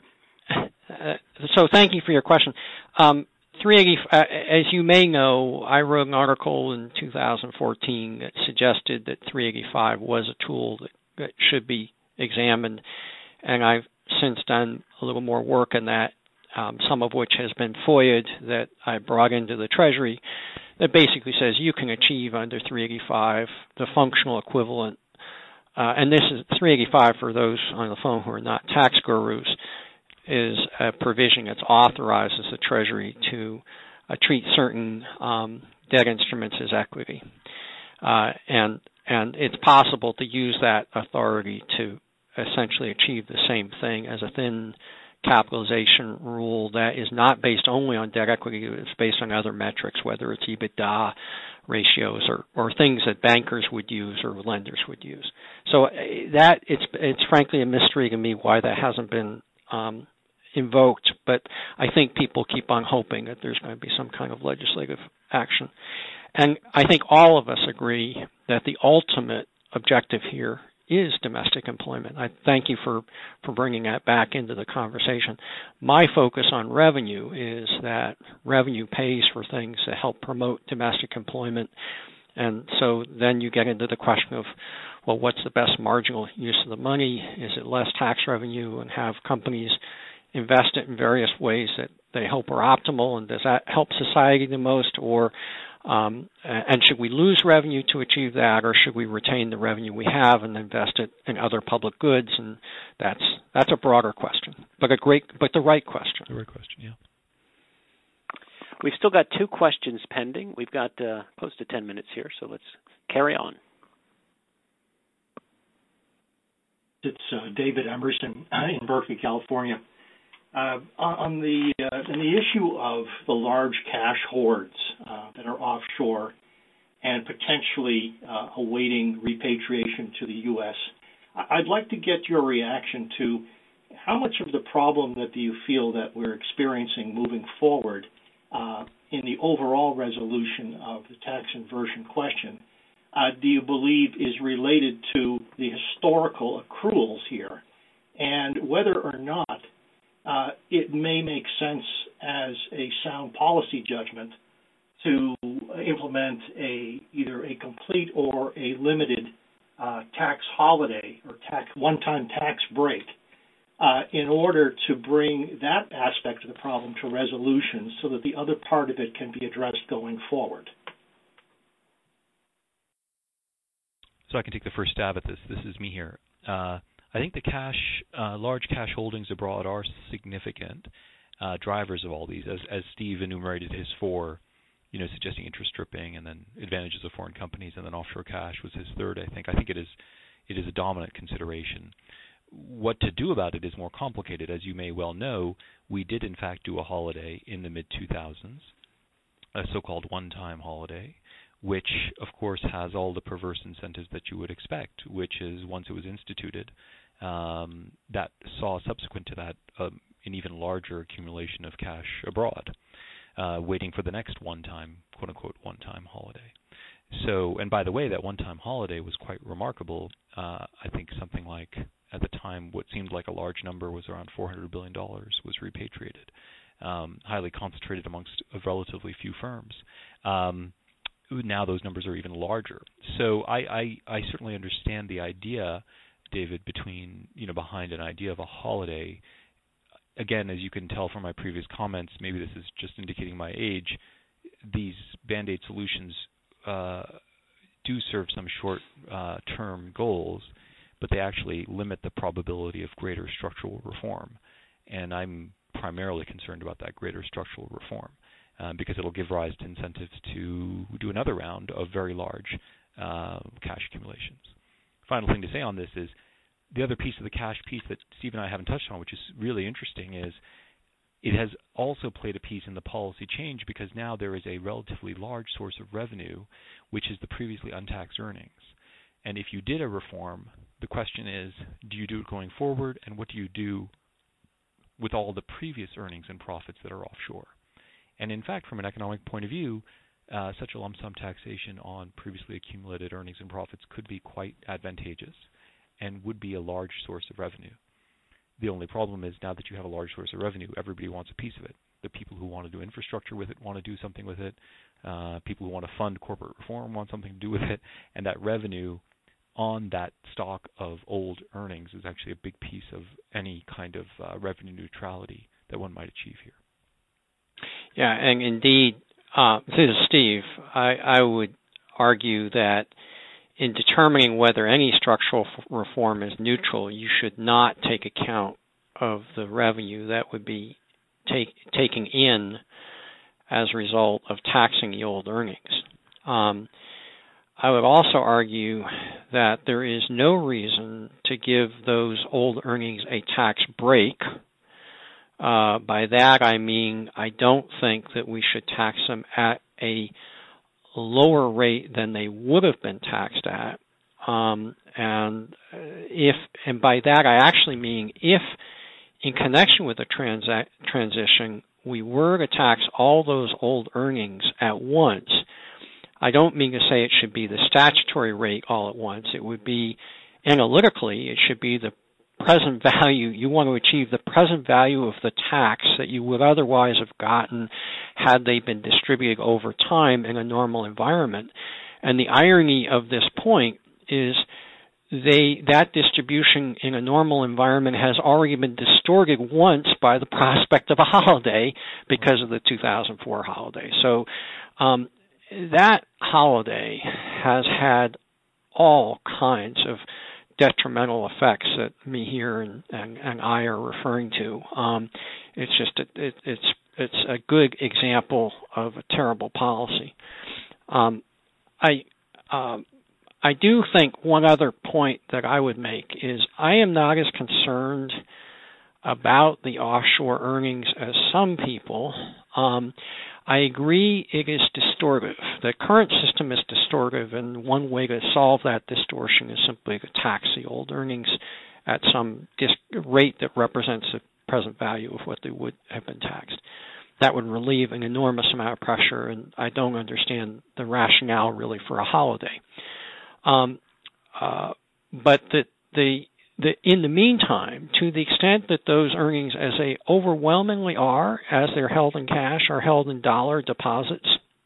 So thank you for your question. 380, as you may know, I wrote an article in 2014 that suggested that 385 was a tool that should be examined, and I've since done a little more work in that, some of which has been FOIA'd that I brought into the Treasury, that basically says you can achieve under 385 the functional equivalent, and this is 385 for those on the phone who are not tax gurus, is a provision that authorizes the Treasury to treat certain debt instruments as equity. And it's possible to use that authority to essentially achieve the same thing as a thin capitalization rule that is not based only on debt equity, it's based on other metrics, whether it's EBITDA ratios or things that bankers would use or lenders would use. So that it's frankly a mystery to me why that hasn't been invoked, but I think people keep on hoping that there's going to be some kind of legislative action. And I think all of us agree that the ultimate objective here is domestic employment. I thank you for bringing that back into the conversation. My focus on revenue is that revenue pays for things that help promote domestic employment. And so then you get into the question of, well, what's the best marginal use of the money? Is it less tax revenue and have companies invest it in various ways that they hope are optimal, and does that help society the most, or and should we lose revenue to achieve that, or should we retain the revenue we have and invest it in other public goods? And that's a broader question, but the right question. The right question, yeah. We've still got two questions pending. We've got close to 10 minutes here, so let's carry on. It's David Emerson in Berkeley, California. On the issue of the large cash hoards that are offshore and potentially awaiting repatriation to the U.S., I'd like to get your reaction to how much of the problem that do you feel that we're experiencing moving forward in the overall resolution of the tax inversion question do you believe is related to the historical accruals here, and whether or not it may make sense as a sound policy judgment to implement either a complete or a limited tax holiday or one-time tax break in order to bring that aspect of the problem to resolution so that the other part of it can be addressed going forward. So I can take the first stab at this. This is me here. I think the large cash holdings abroad are significant drivers of all these, as Steve enumerated his four, suggesting interest stripping and then advantages of foreign companies, and then offshore cash was his third. I think it is a dominant consideration. what to do about it is more complicated. As you may well know, we did in fact do a holiday in the mid-2000s, a so-called one-time holiday, which of course has all the perverse incentives that you would expect, which is once it was instituted, that saw subsequent to that an even larger accumulation of cash abroad, waiting for the next one-time, quote-unquote, one-time holiday. So, and by the way, that one-time holiday was quite remarkable. I think something like, at the time, what seemed like a large number was around $400 billion was repatriated, highly concentrated amongst relatively few firms. Now those numbers are even larger. So I certainly understand the idea, David, behind an idea of a holiday. Again, as you can tell from my previous comments, maybe this is just indicating my age, these Band-Aid solutions do serve some short-term goals, but they actually limit the probability of greater structural reform. And I'm primarily concerned about that greater structural reform because it'll give rise to incentives to do another round of very large cash accumulations. Final thing to say on this is the other piece of the cash piece that Steve and I haven't touched on, which is really interesting, is it has also played a piece in the policy change because now there is a relatively large source of revenue, which is the previously untaxed earnings. And if you did a reform, the question is, do you do it going forward, and what do you do with all the previous earnings and profits that are offshore? And in fact, from an economic point of view, such a lump sum taxation on previously accumulated earnings and profits could be quite advantageous and would be a large source of revenue. The only problem is now that you have a large source of revenue, everybody wants a piece of it. The people who want to do infrastructure with it want to do something with it. People who want to fund corporate reform want something to do with it. And that revenue on that stock of old earnings is actually a big piece of any kind of revenue neutrality that one might achieve here. Yeah, and indeed, this is Steve. I would argue that in determining whether any structural reform is neutral, you should not take account of the revenue that would be taken in as a result of taxing the old earnings. I would also argue that there is no reason to give those old earnings a tax break. By that I mean I don't think that we should tax them at a lower rate than they would have been taxed at. And by that I actually mean if in connection with the transition we were to tax all those old earnings at once, I don't mean to say it should be the statutory rate all at once. It would be, analytically, it should be the present value. You want to achieve the present value of the tax that you would otherwise have gotten had they been distributed over time in a normal environment. And the irony of this point is that distribution in a normal environment has already been distorted once by the prospect of a holiday because of the 2004 holiday. So that holiday has had all kinds of detrimental effects that Mihir and I are referring to. It's just it's a good example of a terrible policy. I do think one other point that I would make is I am not as concerned about the offshore earnings as some people. I agree it is distortive. The current system is distortive, and one way to solve that distortion is simply to tax the old earnings at some rate that represents the present value of what they would have been taxed. That would relieve an enormous amount of pressure, and I don't understand the rationale really for a holiday. But in the meantime, to the extent that those earnings, as they overwhelmingly are, as they're held in cash, are held in dollar deposits,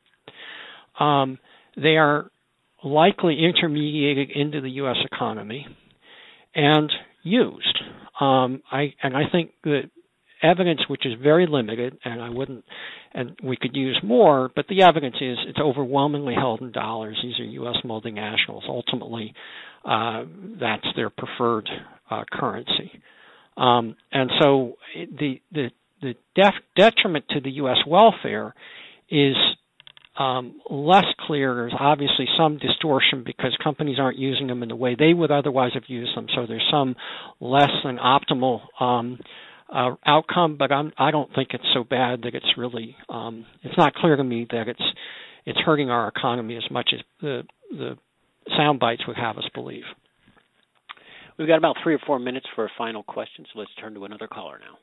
they are likely intermediated into the U.S. economy and used. I think that evidence, which is very limited, and we could use more, but the evidence is it's overwhelmingly held in dollars. These are U.S. multinationals. Ultimately, that's their preferred currency. And so the detriment to the U.S. welfare is less clear. There's obviously some distortion because companies aren't using them in the way they would otherwise have used them. So there's some less than optimal outcome, but I don't think it's so bad that it's really. It's not clear to me that it's hurting our economy as much as the sound bites would have us believe. We've got about 3 or 4 minutes for a final question, so let's turn to another caller now.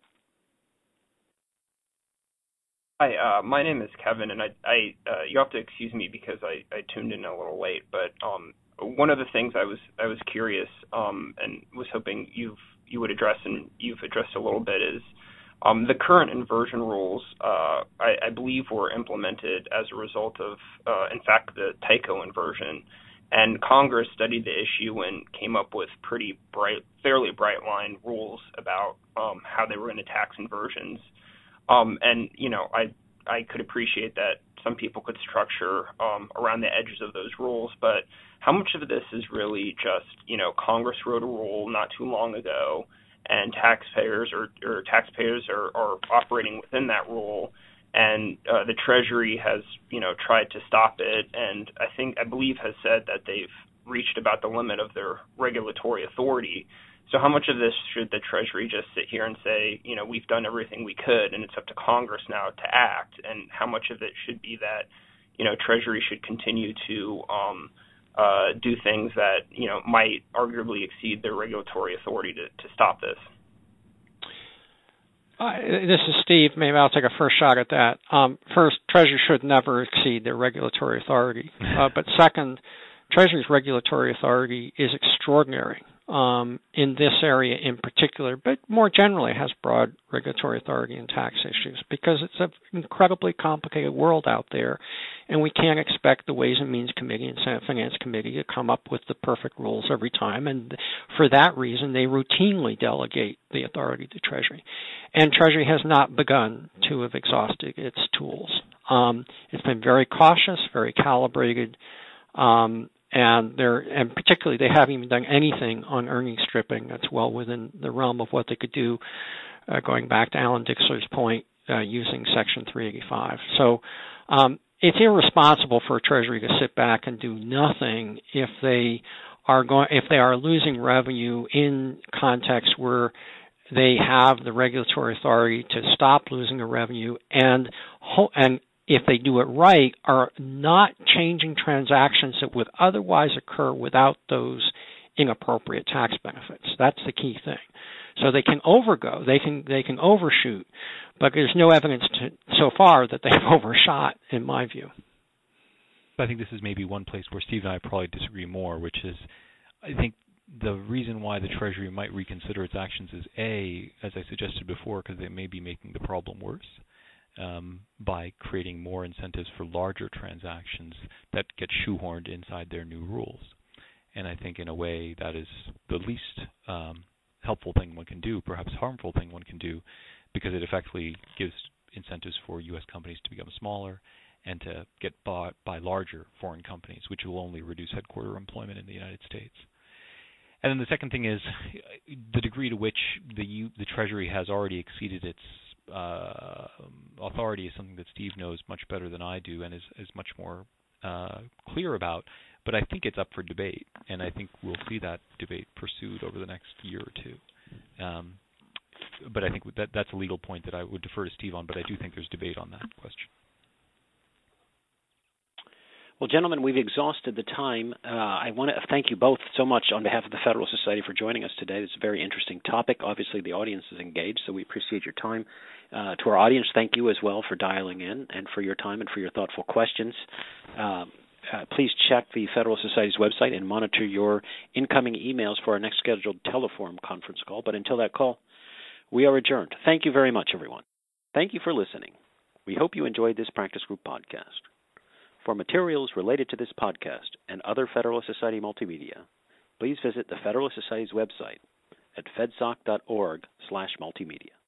Hi, my name is Kevin, and I you have to excuse me because I tuned in a little late. But one of the things I was curious and was hoping you would address, and you've addressed a little bit, is the current inversion rules. I believe were implemented as a result of, in fact, the Tyco inversion. And Congress studied the issue and came up with fairly bright line rules about how they were going to tax inversions. And I could appreciate that some people could structure around the edges of those rules, but how much of this is really just Congress wrote a rule not too long ago, and taxpayers are operating within that rule, and the Treasury has tried to stop it, and I believe has said that they've reached about the limit of their regulatory authority. So how much of this should the Treasury just sit here and say, we've done everything we could and it's up to Congress now to act, and how much of it should be that Treasury should continue to do things that might arguably exceed their regulatory authority to stop this? This is Steve. Maybe I'll take a first shot at that. First, Treasury should never exceed their regulatory authority. But second, Treasury's regulatory authority is extraordinary in this area in particular, but more generally has broad regulatory authority in tax issues because it's an incredibly complicated world out there, and we can't expect the Ways and Means Committee and Senate Finance Committee to come up with the perfect rules every time, and for that reason they routinely delegate the authority to Treasury. And Treasury has not begun to have exhausted its tools. It's been very cautious, very calibrated, and particularly they haven't even done anything on earnings stripping. That's well within the realm of what they could do, going back to Alan Dixler's point, using Section 385. So it's irresponsible for Treasury to sit back and do nothing if they are losing revenue in context where they have the regulatory authority to stop losing the revenue, and if they do it right, are not changing transactions that would otherwise occur without those inappropriate tax benefits. That's the key thing. So they can overgo, they can overshoot, but there's no evidence so far that they've overshot, in my view. I think this is maybe one place where Steve and I probably disagree more, which is I think the reason why the Treasury might reconsider its actions is, A, as I suggested before, because they may be making the problem worse. By creating more incentives for larger transactions that get shoehorned inside their new rules. And I think in a way that is the least helpful thing one can do, perhaps harmful thing one can do, because it effectively gives incentives for U.S. companies to become smaller and to get bought by larger foreign companies, which will only reduce headquarter employment in the United States. And then the second thing is the degree to which the Treasury has already exceeded its authority is something that Steve knows much better than I do and is much more clear about, but I think it's up for debate, and I think we'll see that debate pursued over the next year or two. But I think that's a legal point that I would defer to Steve on, but I do think there's debate on that question. Well, gentlemen, we've exhausted the time. I want to thank you both so much on behalf of the Federalist Society for joining us today. It's a very interesting topic. Obviously, the audience is engaged, so we appreciate your time. To our audience, thank you as well for dialing in and for your time and for your thoughtful questions. Please check the Federalist Society's website and monitor your incoming emails for our next scheduled Teleforum conference call. But until that call, we are adjourned. Thank you very much, everyone. Thank you for listening. We hope you enjoyed this Practice Group podcast. For materials related to this podcast and other Federalist Society multimedia, please visit the Federalist Society's website at fedsoc.org/multimedia.